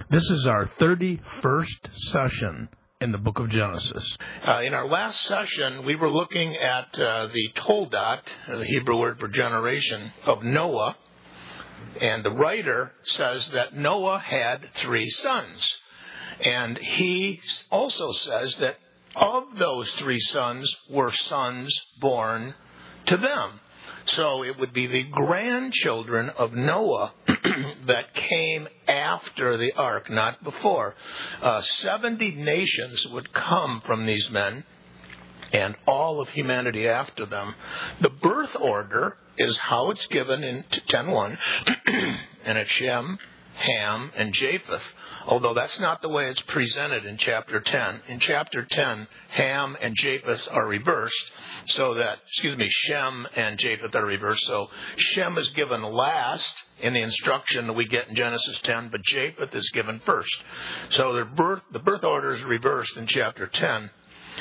This is our 31st session in the book of Genesis. In our last session, we were looking at the Toldot, the Hebrew word for generation, of Noah. And the writer says that Noah had 3 sons. And he also says that of those 3 sons were sons born to them. So it would be the grandchildren of Noah that came after the ark, not before. 70 nations would come from these men and all of humanity after them. The birth order is how it's given in 10:1, and it's Shem, Ham, and Japheth, although that's not the way it's presented in chapter 10. In chapter 10, Ham and Japheth are reversed, Shem and Japheth are reversed. So Shem is given last in the instruction that we get in Genesis 10, but Japheth is given first. So the birth order is reversed in chapter 10.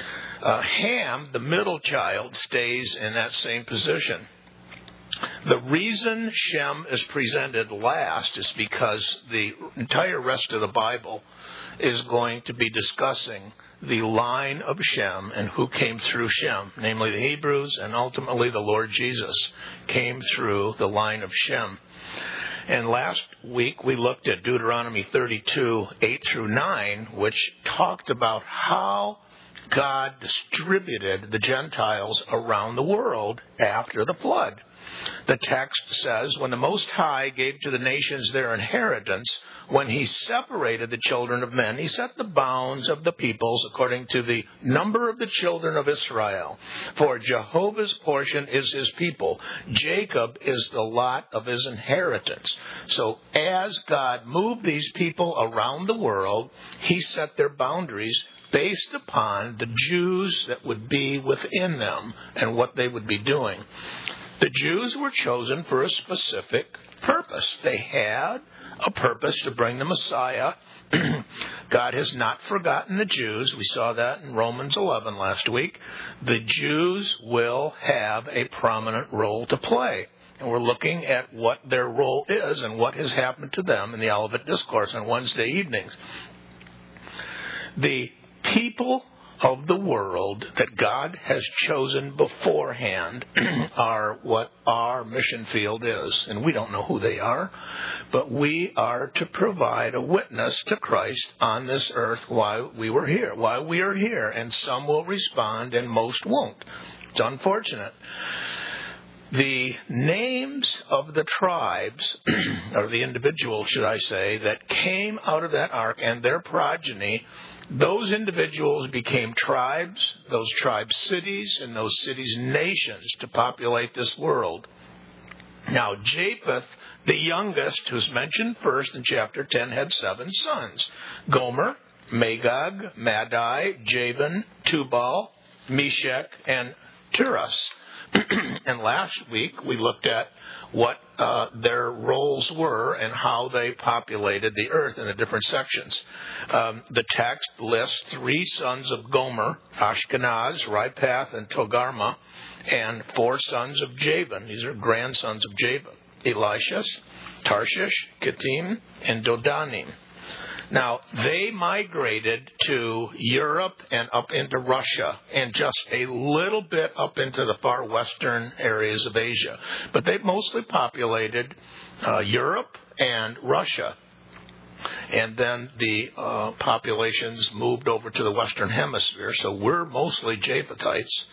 Ham, the middle child, stays in that same position. The reason Shem is presented last is because the entire rest of the Bible is going to be discussing the line of Shem and who came through Shem, namely the Hebrews, and ultimately the Lord Jesus came through the line of Shem. And last week we looked at Deuteronomy 32, 8 through 9, which talked about how God distributed the Gentiles around the world after the flood. The text says, when the Most High gave to the nations their inheritance, when he separated the children of men, he set the bounds of the peoples according to the number of the children of Israel. For Jehovah's portion is his people. Jacob is the lot of his inheritance. So as God moved these people around the world, he set their boundaries based upon the Jews that would be within them and what they would be doing. The Jews were chosen for a specific purpose. They had a purpose to bring the Messiah. God has not forgotten the Jews. We saw that in Romans 11 last week. The Jews will have a prominent role to play. And we're looking at what their role is and what has happened to them in the Olivet Discourse on Wednesday evenings. The people of the world that God has chosen beforehand are what our mission field is. And we don't know who they are, but we are to provide a witness to Christ on this earth while we are here. And some will respond and most won't. It's unfortunate. The names of the tribes, or the individuals, should I say, that came out of that ark and their progeny, those individuals became tribes, those tribes cities, and those cities nations to populate this world. Now, Japheth, the youngest, who's mentioned first in chapter 10, had 7 sons. Gomer, Magog, Madai, Javan, Tubal, Meshech, and Tiras. And last week we looked at what their roles were and how they populated the earth in the different sections. The text lists 3 sons of Gomer, Ashkenaz, Ripath, and Togarmah, and 4 sons of Javan. These are grandsons of Javan: Elishas, Tarshish, Kittim, and Dodanim. Now, they migrated to Europe and up into Russia and just a little bit up into the far western areas of Asia. But they mostly populated Europe and Russia. And then the populations moved over to the Western Hemisphere, so we're mostly Japhethites.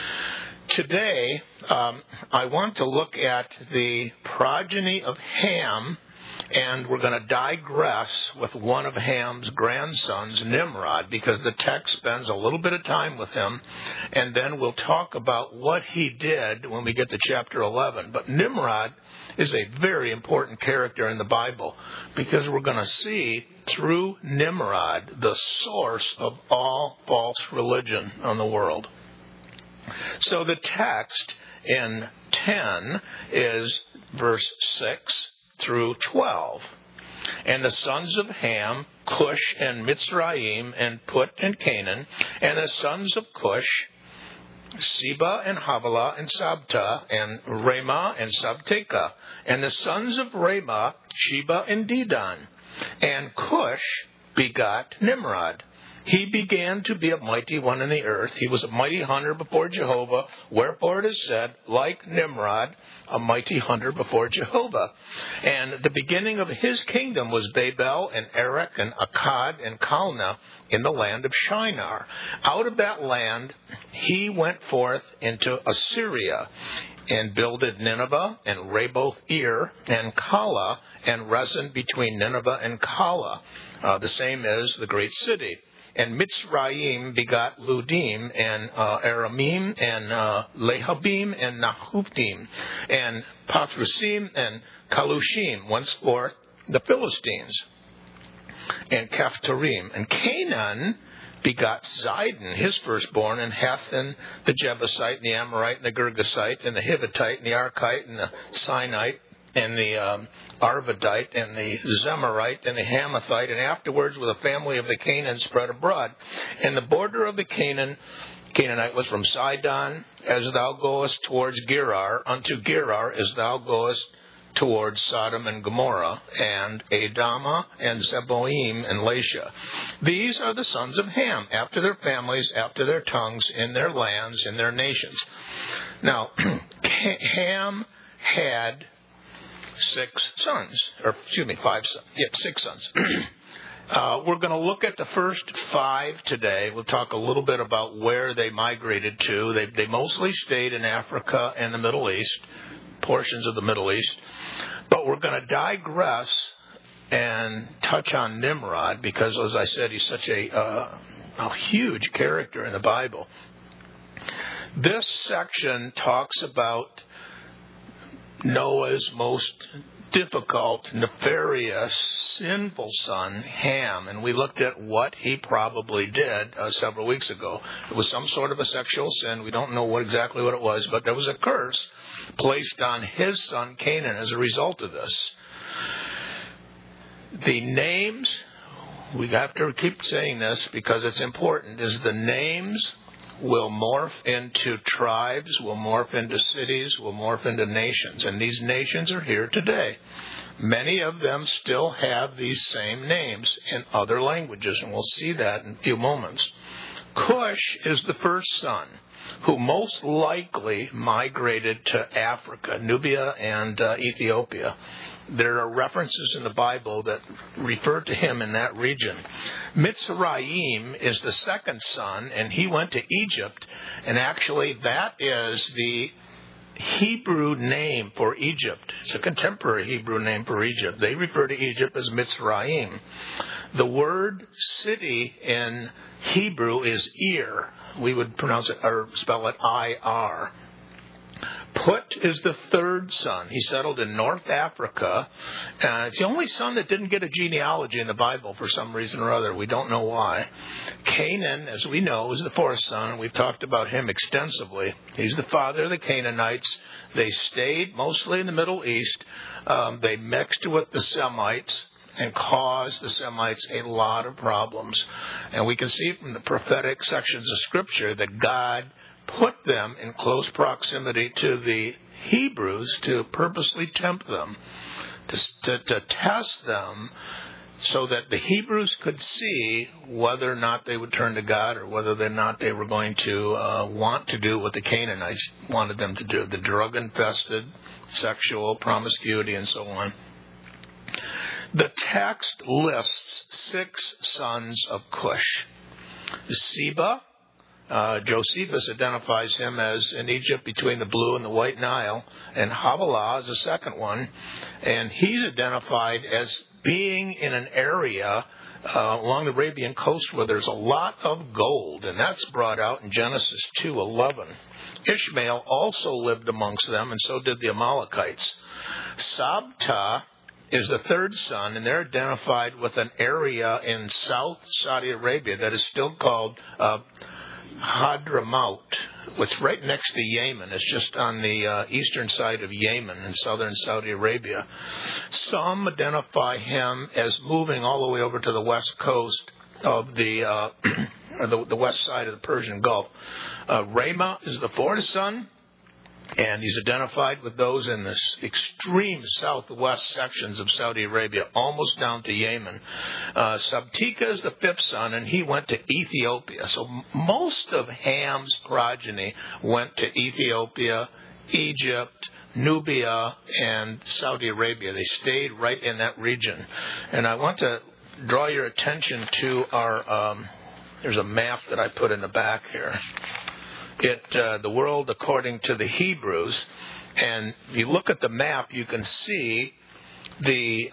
Today, I want to look at the progeny of Ham, and we're going to digress with one of Ham's grandsons, Nimrod, because the text spends a little bit of time with him, and then we'll talk about what he did when we get to chapter 11. But Nimrod is a very important character in the Bible, because we're going to see through Nimrod the source of all false religion on the world. So the text in 10 is verse 6 through 12. And the sons of Ham, Cush and Mitzrayim, and Put and Canaan, and the sons of Cush, Seba and Havilah and Sabta, and Ramah and Sabteka, and the sons of Ramah, Sheba and Dedan. And Cush begot Nimrod. He began to be a mighty one in the earth. He was a mighty hunter before Jehovah. Wherefore it is said, like Nimrod, a mighty hunter before Jehovah. And the beginning of his kingdom was Babel and Erech and Akkad and Calneh in the land of Shinar. Out of that land he went forth into Assyria and builded Nineveh and Raboth Ir and Calah and Resen between Nineveh and Calah. The same as the great city. And Mitzrayim begot Ludim, and Aramim, and Lehabim, and Nahutim, and Pathrusim, and Kalushim, henceforth the Philistines, and Caphtorim. And Canaan begot Zidon, his firstborn, and Hethan, the Jebusite, and the Amorite, and the Girgasite, and the Hivittite, and the Archite, and the Sinite, and the Arvadite, and the Zemarite, and the Hamathite, and afterwards with the family of the Canaan spread abroad. And the border of the Canaanite was from Sidon, as thou goest towards Gerar, unto Gerar, as thou goest towards Sodom and Gomorrah, and Adamah, and Zeboim, and Lasha. These are the sons of Ham, after their families, after their tongues, in their lands, in their nations. Now, Ham had 6 sons. We're going to look at the first 5 today. We'll talk a little bit about where they migrated to. They mostly stayed in Africa and the Middle East, portions of the Middle East. But we're going to digress and touch on Nimrod because, as I said, he's such a huge character in the Bible. This section talks about Noah's most difficult, nefarious, sinful son, Ham. And we looked at what he probably did several weeks ago. It was some sort of a sexual sin. We don't know exactly what it was, but there was a curse placed on his son Canaan as a result of this. The names, we have to keep saying this because it's important, is the names will morph into tribes, will morph into cities, will morph into nations. And these nations are here today. Many of them still have these same names in other languages, and we'll see that in a few moments. Cush is the first son who most likely migrated to Africa, Nubia and Ethiopia. There are references in the Bible that refer to him in that region. Mitzrayim is the second son, and he went to Egypt. And actually, that is the Hebrew name for Egypt. It's a contemporary Hebrew name for Egypt. They refer to Egypt as Mitzrayim. The word city in Hebrew is Ir. We would pronounce it or spell it I-R. Put is the third son. He settled in North Africa. It's the only son that didn't get a genealogy in the Bible for some reason or other. We don't know why. Canaan, as we know, is the fourth son. We've talked about him extensively. He's the father of the Canaanites. They stayed mostly in the Middle East. They mixed with the Semites and caused the Semites a lot of problems. And we can see from the prophetic sections of Scripture that God put them in close proximity to the Hebrews to purposely tempt them, to test them so that the Hebrews could see whether or not they would turn to God or whether or not they were going to want to do what the Canaanites wanted them to do, the drug-infested, sexual promiscuity, and so on. The text lists 6 sons of Cush. Seba, Josephus identifies him as in Egypt between the Blue and the White Nile, and Havilah is the second one, and he's identified as being in an area along the Arabian coast where there's a lot of gold, and that's brought out in Genesis 2:11. Ishmael also lived amongst them, and so did the Amalekites. Sabta is the third son, and they're identified with an area in South Saudi Arabia that is still called Hadramaut, which is right next to Yemen. It's just on the eastern side of Yemen in southern Saudi Arabia. Some identify him as moving all the way over to the west coast of the west side of the Persian Gulf. Ramah is the fourth son, And he's identified with those in this extreme southwest sections of Saudi Arabia, almost down to Yemen. Sabtika is the fifth son, and he went to Ethiopia. So most of Ham's progeny went to Ethiopia, Egypt, Nubia, and Saudi Arabia. They stayed right in that region. And I want to draw your attention to our, there's a map that I put in the back here. The world according to the Hebrews. And if you look at the map, you can see the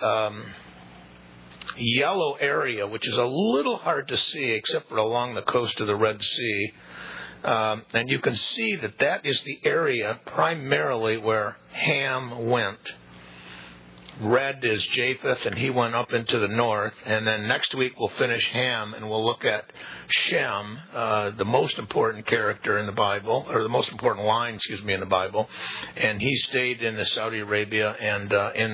yellow area, which is a little hard to see except for along the coast of the Red Sea. And you can see that is the area primarily where Ham went. Red is Japheth, and he went up into the north. And then next week we'll finish Ham, and we'll look at Shem, the most important character in the Bible, or the most important line, in the Bible. And he stayed in the Saudi Arabia and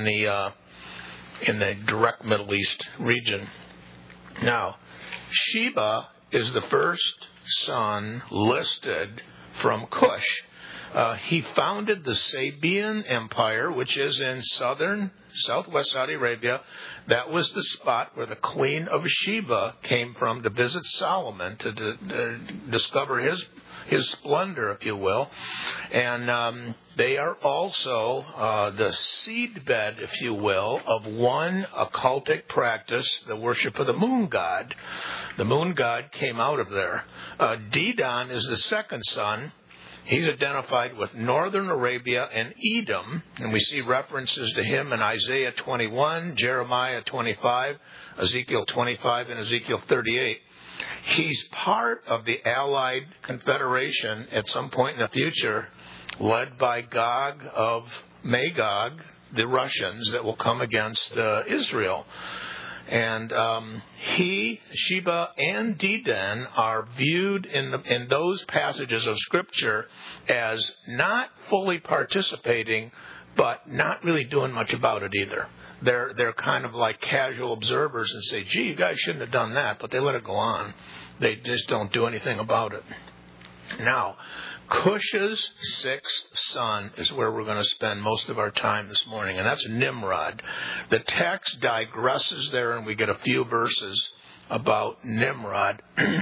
in the direct Middle East region. Now, Sheba is the first son listed from Cush. He founded the Sabaean Empire, which is in southwest Saudi Arabia. That was the spot where the Queen of Sheba came from to visit Solomon, to discover his splendor, if you will. And they are also the seedbed, if you will, of one occultic practice, the worship of the moon god. The moon god came out of there. Dedan is the second son. He's identified with northern Arabia and Edom, and we see references to him in Isaiah 21, Jeremiah 25, Ezekiel 25, and Ezekiel 38. He's part of the Allied Confederation at some point in the future, led by Gog of Magog, the Russians, that will come against Israel. And Sheba, and Dedan are viewed in those passages of Scripture as not fully participating, but not really doing much about it either. They're kind of like casual observers and say, gee, you guys shouldn't have done that, but they let it go on. They just don't do anything about it. Now, Cush's sixth son is where we're going to spend most of our time this morning, and that's Nimrod. The text digresses there, and we get a few verses about Nimrod.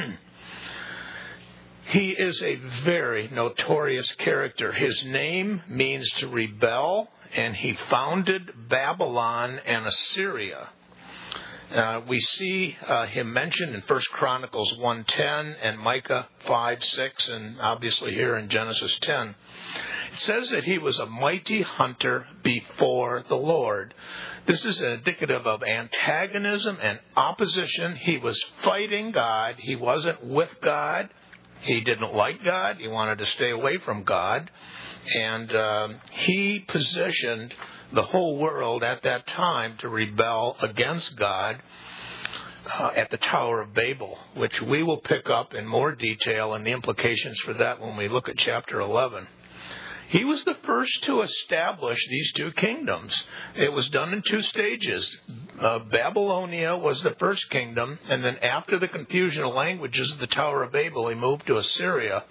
He is a very notorious character. His name means to rebel, and he founded Babylon and Assyria. We see him mentioned in 1 Chronicles 1:10 and Micah 5:6, and obviously here in Genesis 10. It says that he was a mighty hunter before the Lord. This is indicative of antagonism and opposition. He was fighting God. He wasn't with God. He didn't like God. He wanted to stay away from God. And he positioned the whole world at that time to rebel against God at the Tower of Babel, which we will pick up in more detail and the implications for that when we look at chapter 11. He was the first to establish these two kingdoms. It was done in two stages. Babylonia was the first kingdom, and then after the confusion of languages of the Tower of Babel, he moved to Assyria.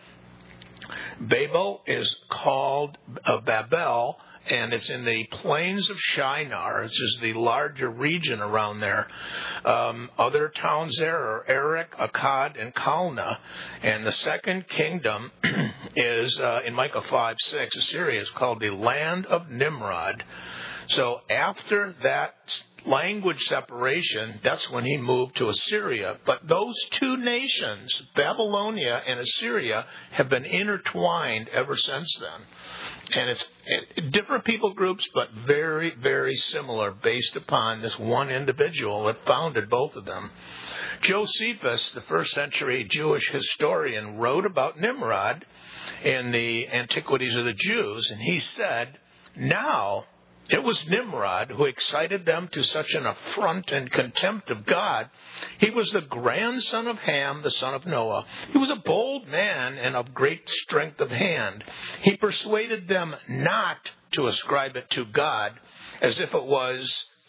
Babel is called Babel, and it's in the plains of Shinar, which is the larger region around there. Other towns there are Erech, Akkad, and Kalna. And the second kingdom is, in Micah 5:6, Assyria is called the land of Nimrod. So after that language separation, that's when he moved to Assyria. But those two nations, Babylonia and Assyria, have been intertwined ever since then. And it's different people groups, but very, very similar based upon this one individual that founded both of them. Josephus, the first century Jewish historian, wrote about Nimrod in the Antiquities of the Jews, and he said, now it was Nimrod who excited them to such an affront and contempt of God. He was the grandson of Ham, the son of Noah. He was a bold man and of great strength of hand. He persuaded them not to ascribe it to God, as if it was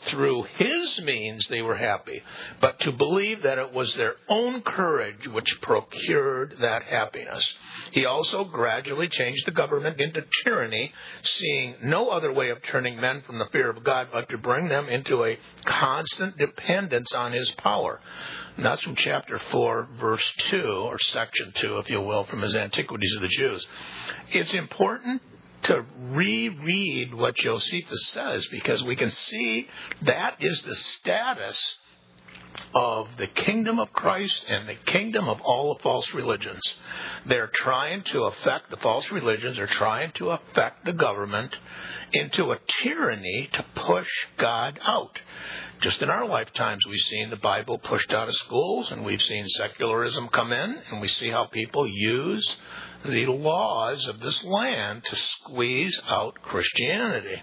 through his means they were happy, but to believe that it was their own courage which procured that happiness. He also gradually changed the government into tyranny, seeing no other way of turning men from the fear of God but to bring them into a constant dependence on his power. And that's from chapter 4, verse 2, or section 2, if you will, from his Antiquities of the Jews. It's important to reread what Josephus says, because we can see that is the status of the kingdom of Christ and the kingdom of all the false religions. They're trying to affect the false religions, they're trying to affect the government into a tyranny to push God out. Just in our lifetimes, we've seen the Bible pushed out of schools, and we've seen secularism come in, and we see how people use the laws of this land to squeeze out Christianity.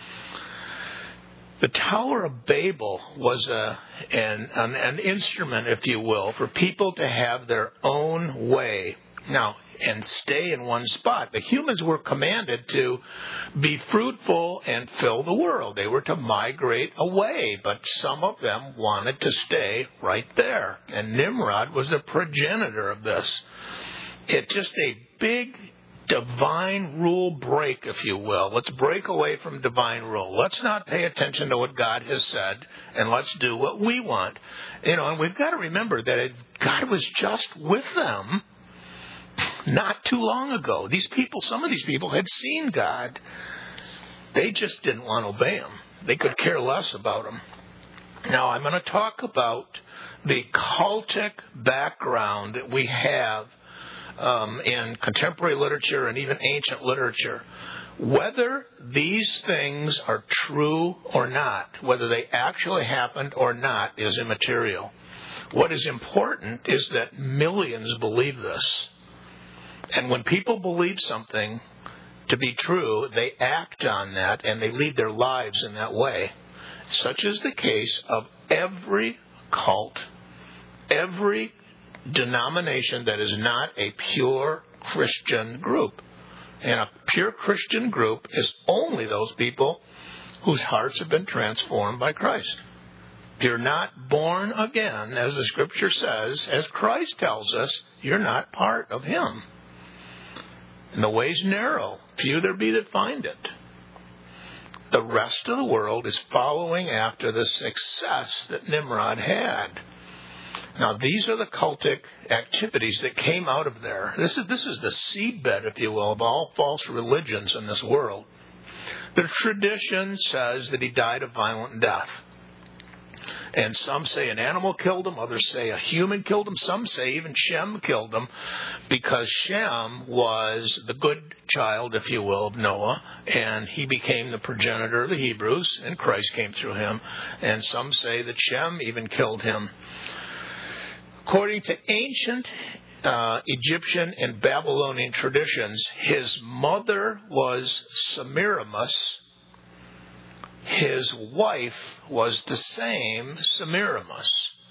The Tower of Babel was an instrument, if you will, for people to have their own way. Now, and stay in one spot. The humans were commanded to be fruitful and fill the world. They were to migrate away, but some of them wanted to stay right there. And Nimrod was the progenitor of this. It's just a big divine rule break, if you will. Let's break away from divine rule. Let's not pay attention to what God has said, and let's do what we want. And we've got to remember that God was just with them not too long ago. Some of these people had seen God. They just didn't want to obey him. They could care less about him. Now, I'm going to talk about the cultic background that we have in contemporary literature and even ancient literature. Whether these things are true or not, whether they actually happened or not, is immaterial. What is important is that millions believe this. And when people believe something to be true, they act on that and they lead their lives in that way. Such is the case of every cult, every denomination that is not a pure Christian group. And a pure Christian group is only those people whose hearts have been transformed by Christ. If you're not born again, as the Scripture says, as Christ tells us, you're not part of him. And the way's narrow. Few there be that find it. The rest of the world is following after the success that Nimrod had. Now, these are the cultic activities that came out of there. This is the seedbed, if you will, of all false religions in this world. The tradition says that he died a violent death. And some say an animal killed him, others say a human killed him, some say even Shem killed him, because Shem was the good child, if you will, of Noah, and he became the progenitor of the Hebrews, and Christ came through him. And some say that Shem even killed him. According to ancient Egyptian and Babylonian traditions, his mother was Semiramis. His wife was the same Semiramis.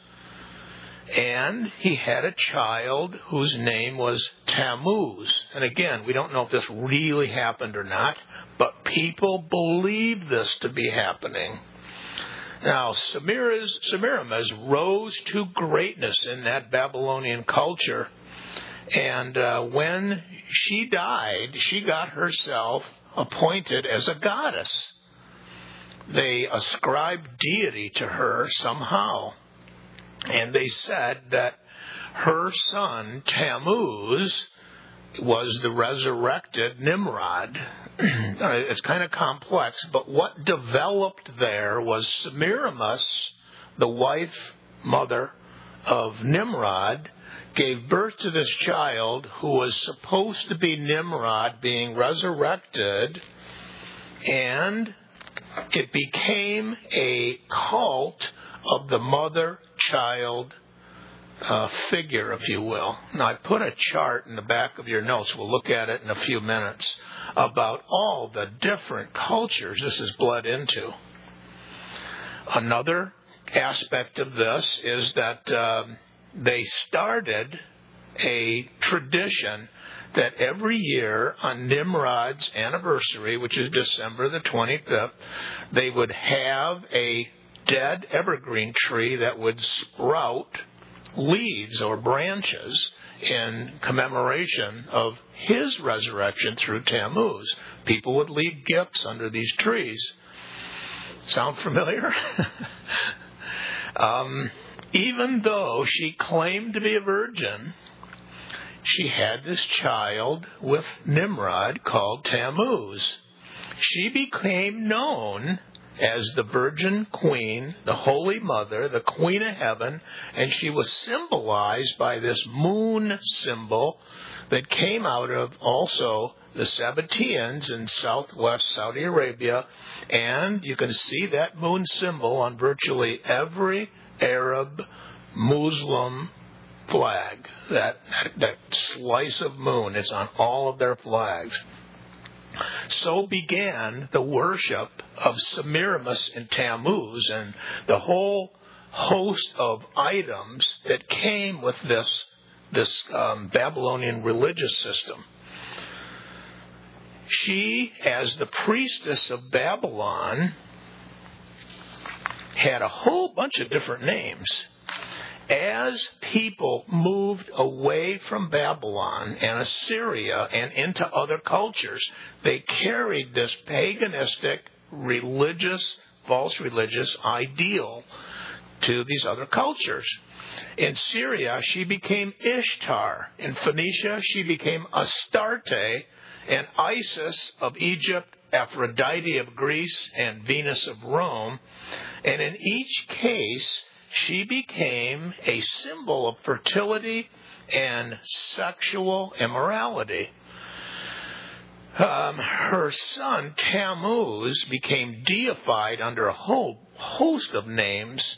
And he had a child whose name was Tammuz. And again, we don't know if this really happened or not, but people believe this to be happening. Now, Semiramis rose to greatness in that Babylonian culture. And when she died, she got herself appointed as a goddess. They ascribed deity to her somehow. And they said that her son, Tammuz, was the resurrected Nimrod. It's kind of complex, but what developed there was Semiramis, the wife, mother of Nimrod, gave birth to this child who was supposed to be Nimrod being resurrected, and it became a cult of the mother-child figure, if you will. Now, I put a chart in the back of your notes. We'll look at it in a few minutes about all the different cultures this has bled into. Another aspect of this is that they started a tradition that every year on Nimrod's anniversary, which is December the 25th, they would have a dead evergreen tree that would sprout leaves or branches in commemoration of his resurrection through Tammuz. People would leave gifts under these trees. Sound familiar? Even though she claimed to be a virgin, she had this child with Nimrod called Tammuz. She became known as the Virgin Queen, the Holy Mother, the Queen of Heaven, and she was symbolized by this moon symbol that came out of also the Sabbateans in southwest Saudi Arabia, and you can see that moon symbol on virtually every Arab Muslim flag. That slice of moon is on all of their flags. So began the worship of Semiramis and Tammuz and the whole host of items that came with this Babylonian religious system. She, as the priestess of Babylon, had a whole bunch of different names. As people moved away from Babylon and Assyria and into other cultures, they carried this paganistic, false religious ideal to these other cultures. In Syria, she became Ishtar. In Phoenicia, she became Astarte, and Isis of Egypt, Aphrodite of Greece, and Venus of Rome. And in each case, she became a symbol of fertility and sexual immorality. Her son, Tammuz, became deified under a whole host of names,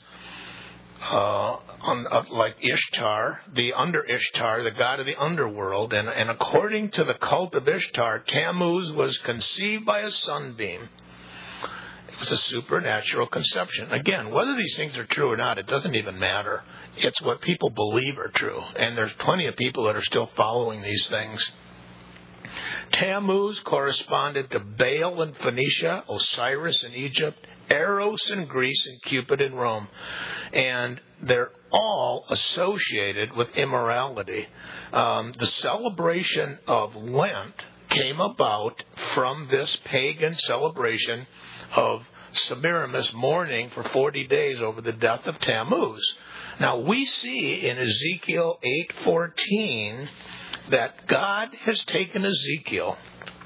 like Ishtar, the under Ishtar, the god of the underworld. And according to the cult of Ishtar, Tammuz was conceived by a sunbeam. It was a supernatural conception. Again, whether these things are true or not, it doesn't even matter. It's what people believe are true. And there's plenty of people that are still following these things. Tammuz corresponded to Baal in Phoenicia, Osiris in Egypt, Eros in Greece, and Cupid in Rome. And they're all associated with immorality. The celebration of Lent came about from this pagan celebration of Semiramis mourning for 40 days over the death of Tammuz. Now we see in Ezekiel 8:14 that God has taken Ezekiel.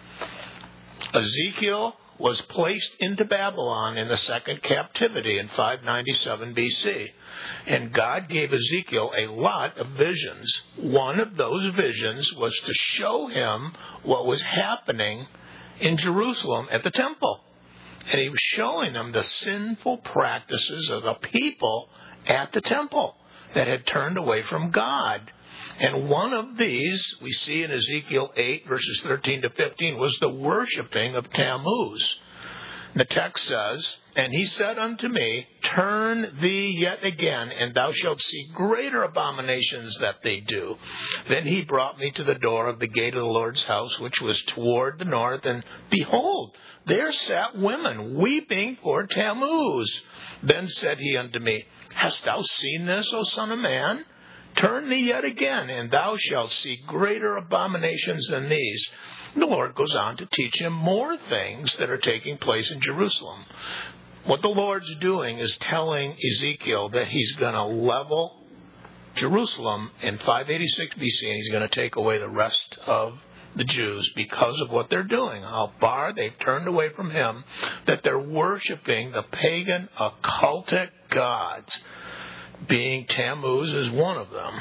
Ezekiel was placed into Babylon in the second captivity in 597 BC. And God gave Ezekiel a lot of visions. One of those visions was to show him what was happening in Jerusalem at the temple. And he was showing them the sinful practices of the people at the temple that had turned away from God. And one of these, we see in Ezekiel 8, verses 13 to 15, was the worshiping of Tammuz. The text says, "And he said unto me, Turn thee yet again, and thou shalt see greater abominations that they do. Then he brought me to the door of the gate of the Lord's house, which was toward the north, and behold, there sat women weeping for Tammuz. Then said he unto me, Hast thou seen this, O son of man? Turn thee yet again, and thou shalt see greater abominations than these." The Lord goes on to teach him more things that are taking place in Jerusalem. What the Lord's doing is telling Ezekiel that he's going to level Jerusalem in 586 BC, and he's going to take away the rest of the Jews because of what they're doing. How far they've turned away from him, that they're worshiping the pagan occultic gods, being Tammuz is one of them.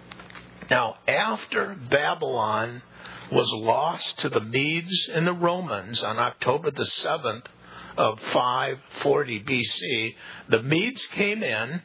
Now, after Babylon was lost to the Medes and the Romans on October the 7th of 540 BC, the Medes came in,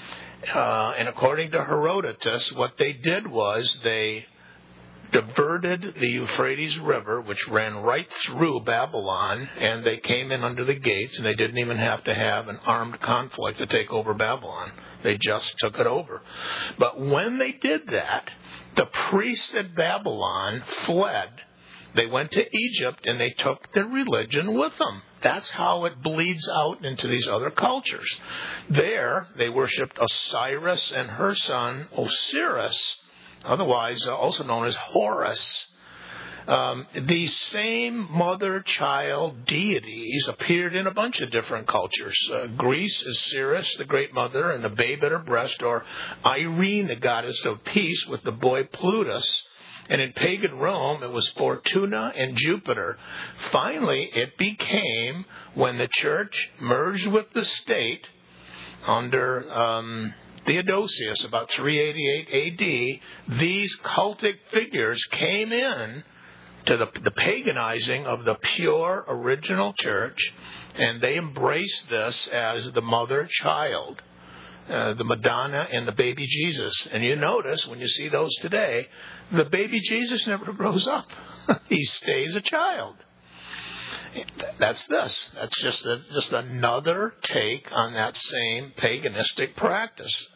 and according to Herodotus, what they did was they diverted the Euphrates River, which ran right through Babylon, and they came in under the gates, and they didn't even have to have an armed conflict to take over Babylon. They just took it over. But when they did that, the priests at Babylon fled. They went to Egypt, and they took their religion with them. That's how it bleeds out into these other cultures. There, they worshipped Osiris and her son Osiris, otherwise also known as Horus. These same mother-child deities appeared in a bunch of different cultures. Greece is Ceres, the great mother, and the babe at her breast, or Irene, the goddess of peace, with the boy Plutus. And in pagan Rome, it was Fortuna and Jupiter. Finally, it became, when the church merged with the state under Theodosius, about 388 AD, these cultic figures came in to the paganizing of the pure original church, and they embraced this as the mother-child, the Madonna and the baby Jesus. And you notice, when you see those today, the baby Jesus never grows up. He stays a child. That's this. That's just another take on that same paganistic practice.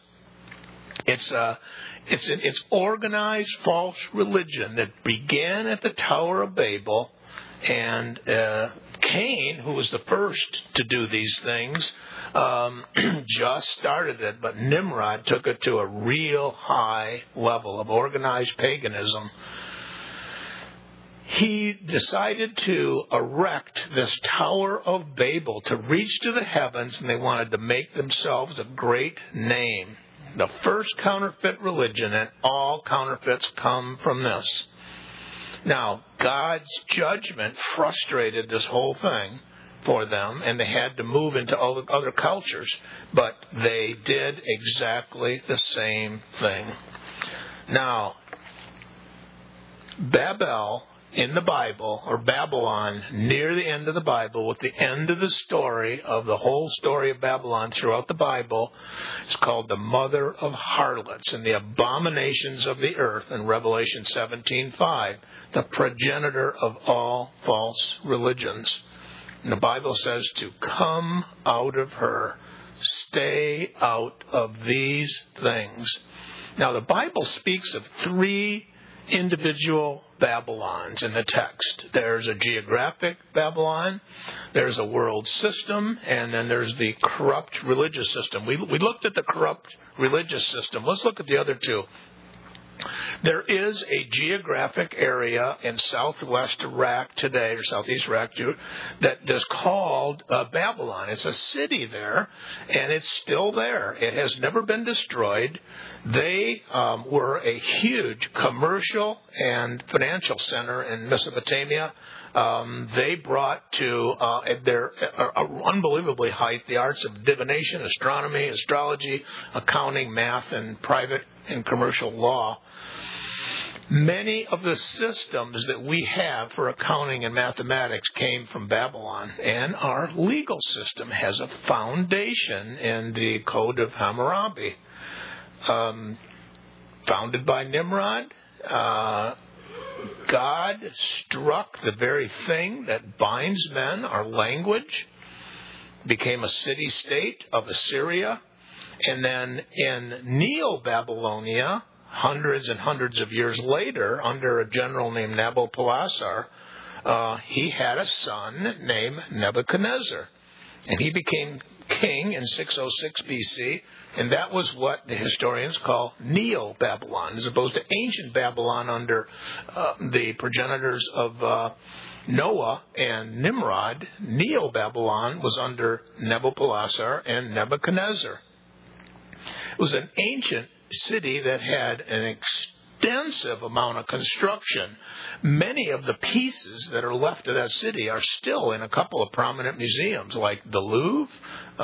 It's organized false religion that began at the Tower of Babel, and Cain, who was the first to do these things, just started it, but Nimrod took it to a real high level of organized paganism. He decided to erect this Tower of Babel to reach to the heavens, and they wanted to make themselves a great name. The first counterfeit religion, and all counterfeits come from this. Now, God's judgment frustrated this whole thing for them, and they had to move into other cultures, but they did exactly the same thing. Now, Babel in the Bible, or Babylon, near the end of the Bible, with the end of the story of the whole story of Babylon throughout the Bible, is called the mother of harlots and the abominations of the earth in Revelation 17:5, the progenitor of all false religions. And the Bible says to come out of her, stay out of these things. Now, the Bible speaks of three individual Babylons in the text. There's a geographic Babylon, there's a world system, and then there's the corrupt religious system. We looked at the corrupt religious system. Let's look at the other two. There is a geographic area in southwest Iraq today, or southeast Iraq, that is called Babylon. It's a city there, and it's still there. It has never been destroyed. They were a huge commercial and financial center in Mesopotamia. They brought to their unbelievably height the arts of divination, astronomy, astrology, accounting, math, and private and commercial law. Many of the systems that we have for accounting and mathematics came from Babylon, and our legal system has a foundation in the Code of Hammurabi. Founded by Nimrod, God struck the very thing that binds men, our language, became a city-state of Assyria, and then in Neo-Babylonia, hundreds and hundreds of years later, under a general named Nabopolassar, he had a son named Nebuchadnezzar. And he became king in 606 BC, and that was what the historians call Neo-Babylon, as opposed to ancient Babylon under the progenitors of Noah and Nimrod. Neo-Babylon was under Nabopolassar and Nebuchadnezzar. It was an ancient city that had an extensive amount of construction. Many of the pieces that are left of that city are still in a couple of prominent museums, like the Louvre,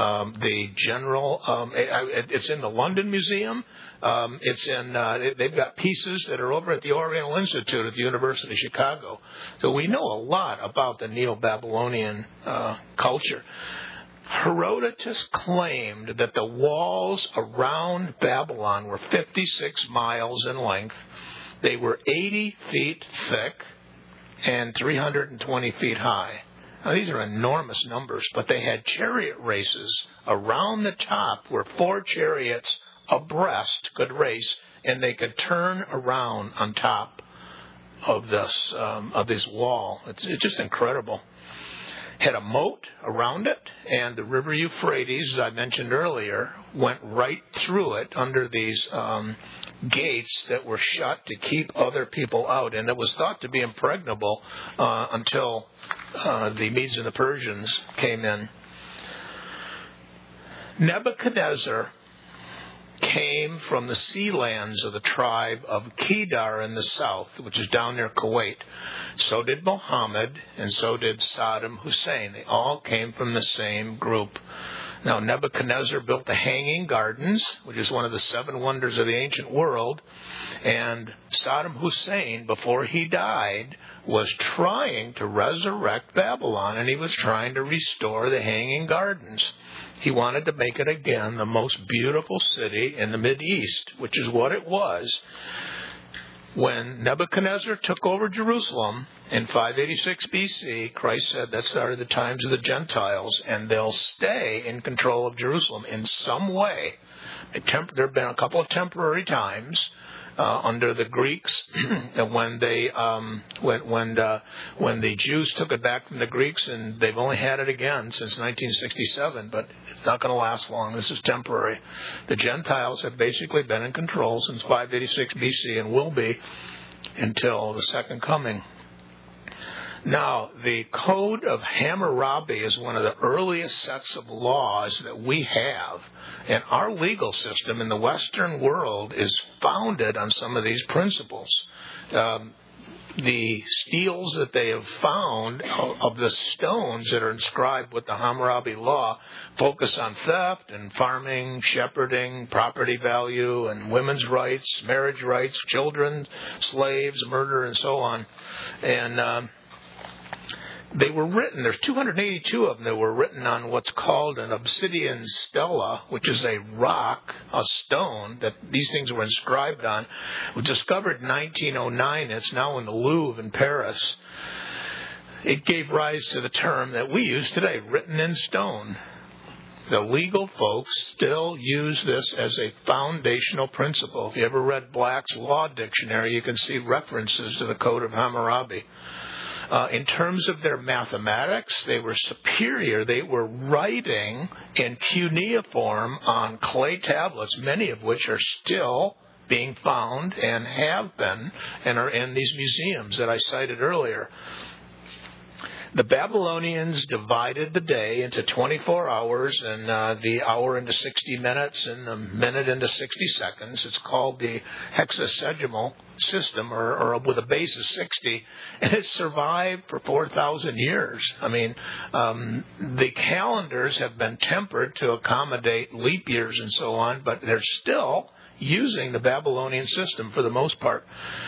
it's in the London Museum. They've got pieces that are over at the Oriental Institute at the University of Chicago. So we know a lot about the Neo-Babylonian culture. Herodotus claimed that the walls around Babylon were 56 miles in length. They were 80 feet thick and 320 feet high. Now, these are enormous numbers, but they had chariot races around the top where 4 chariots abreast could race, and they could turn around on top of this wall. It's just incredible. had a moat around it, and the river Euphrates, as I mentioned earlier, went right through it under these gates that were shut to keep other people out. And it was thought to be impregnable until the Medes and the Persians came in. Nebuchadnezzar came from the sea lands of the tribe of Kedar in the south, which is down near Kuwait. So did Muhammad, and so did Saddam Hussein. They all came from the same group. Now, Nebuchadnezzar built the Hanging Gardens, which is one of the 7 wonders of the ancient world. And Saddam Hussein, before he died, was trying to resurrect Babylon, and he was trying to restore the Hanging Gardens. He wanted to make it again the most beautiful city in the Mideast, which is what it was. When Nebuchadnezzar took over Jerusalem in 586 BC, Christ said that started the times of the Gentiles, and they'll stay in control of Jerusalem in some way. There have been a couple of temporary times under the Greeks, when the Jews took it back from the Greeks, and they've only had it again since 1967, but it's not going to last long. This is temporary. The Gentiles have basically been in control since 586 BC and will be until the second coming. Now, the Code of Hammurabi is one of the earliest sets of laws that we have, and our legal system in the Western world is founded on some of these principles. The steels that they have found of the stones that are inscribed with the Hammurabi law focus on theft and farming, shepherding, property value, and women's rights, marriage rights, children, slaves, murder, and so on. And they were written, there's 282 of them that were written on what's called an obsidian stela, which is a rock, a stone, that these things were inscribed on. It was discovered in 1909. It's now in the Louvre in Paris. It gave rise to the term that we use today, written in stone. The legal folks still use this as a foundational principle. If you ever read Black's Law Dictionary, you can see references to the Code of Hammurabi. In terms of their mathematics, they were superior. They were writing in cuneiform on clay tablets, many of which are still being found and have been and are in these museums that I cited earlier. The Babylonians divided the day into 24 hours and the hour into 60 minutes and the minute into 60 seconds. It's called the hexadecimal system, or with a base of 60, and it's survived for 4,000 years. I mean, the calendars have been tempered to accommodate leap years and so on, but they're still using the Babylonian system for the most part.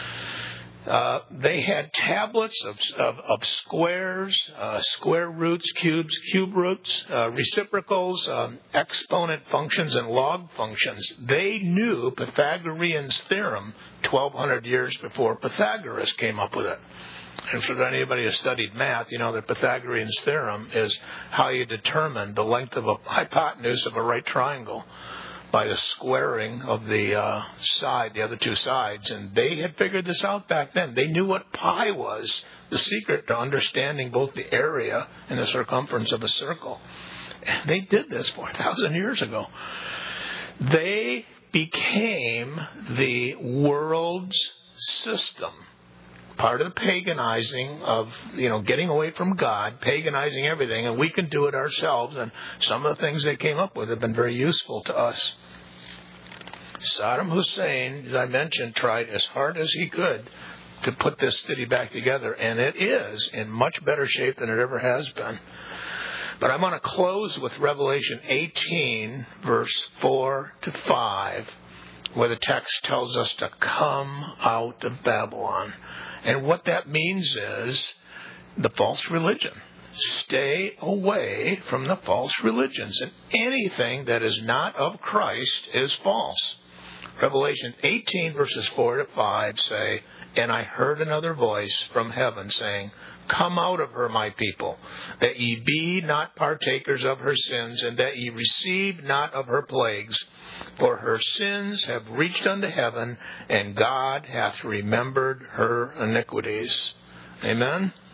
They had tablets of squares, square roots, cubes, cube roots, reciprocals, exponent functions, and log functions. They knew Pythagorean's theorem 1,200 years before Pythagoras came up with it. And for anybody who studied math, you know that Pythagorean's theorem is how you determine the length of a hypotenuse of a right triangle by the squaring of the other two sides. And they had figured this out back then. They knew what pi was, the secret to understanding both the area and the circumference of a circle. And they did this 4,000 years ago. They became the world's system. Part of the paganizing of, getting away from God, paganizing everything, and we can do it ourselves. And some of the things they came up with have been very useful to us. Saddam Hussein, as I mentioned, tried as hard as he could to put this city back together, and it is in much better shape than it ever has been. But I want to close with Revelation 18, verse 4 to 5, where the text tells us to come out of Babylon. And what that means is the false religion. Stay away from the false religions. And anything that is not of Christ is false. Revelation 18 verses 4 to 5 say, "And I heard another voice from heaven saying, Come out of her, my people, that ye be not partakers of her sins, and that ye receive not of her plagues. For her sins have reached unto heaven, and God hath remembered her iniquities." Amen?